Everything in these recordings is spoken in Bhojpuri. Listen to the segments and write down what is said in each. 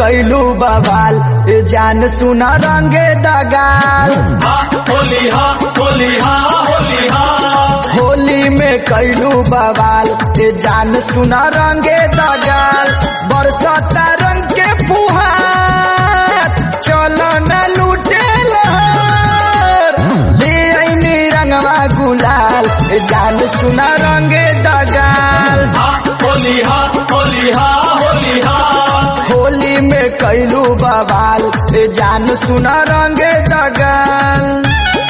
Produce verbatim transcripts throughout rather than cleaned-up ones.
कैलू बवाल ए जान सुना रंगे दगाल। होली हा होली हा होली हा होली में कैलू बवाल ए जान सुना रंगे दगाल। बरसता रंग के फुहार चलो न लूटे लहर ले आईनी रंगवा गुलाल ए जान सुना रंगे दगाल। होली हा होली हा होली हा होली में कैलू बवाल ए जान सुना रंगे दगाल।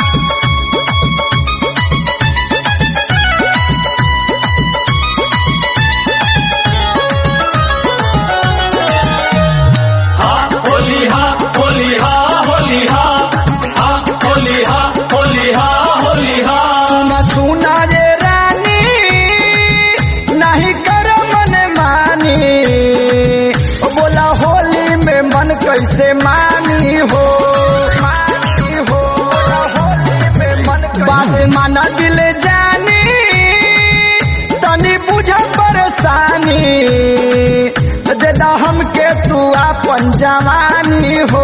होली हा होली हा होली हा होली हा होली हा होली हा सुना सुना रे रानी नहीं कर मन मानी बोला होली में मन कैसे मानी हो मानी हो बोला होली में मन बात माना दिल जानी तनी बुझा परेशानी देदा हमके तू अपन जवानी हो।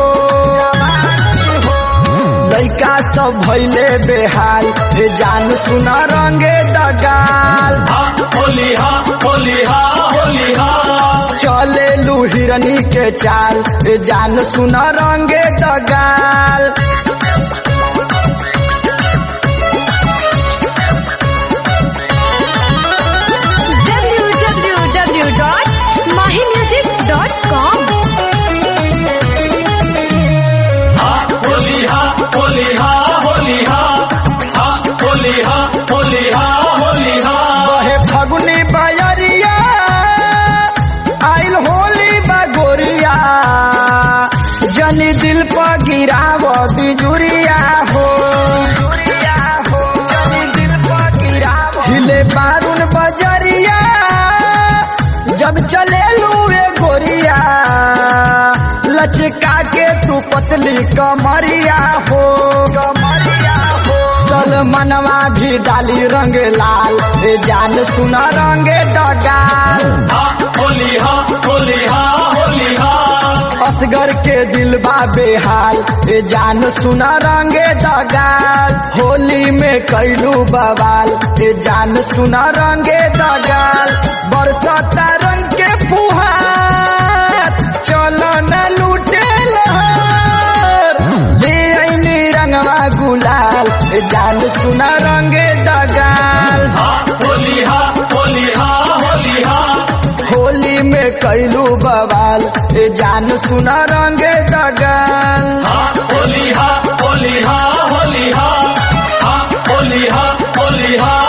लइका सब भइले बेहाल ए जान सुना रंगे दगाल। होली हा होली हा होली हा चले लू हिरनी के चाल ए जान सुना रंगे दगाल। w w w dot mahi music dot com Holi हा होली हा होली हा होली हा होली हा होली हा बहे फगुनी बयरिया आइल होली बगोरिया जनी दिल पर गिराव बिजुरिया हो जनी दिल पर गिराव हिले बारून बजरिया जब चले लूए गोरिया लचका के तू पतली कमरिया हो कमरिया हो सलमनवा भी डाली रंग लाल ए जान सुना रंगे दगाल। होली हा होली हा होली हा असगर के दिल बा बेहाल ए जान सुना रंगे दगाल। होली में कैलू बवाल ए जान सुना रंगे दगाल। बरसता रंग के फुहार चलो न लूटे लहर ले आईनी रंगवा गुलाल ए जान सुना रंगे दगाल। होली हा होली हा होली हा होली में कैलू बवाल ए जान सुना रंगे दगाल। होली हा होली हा होली हा होली हा होली हा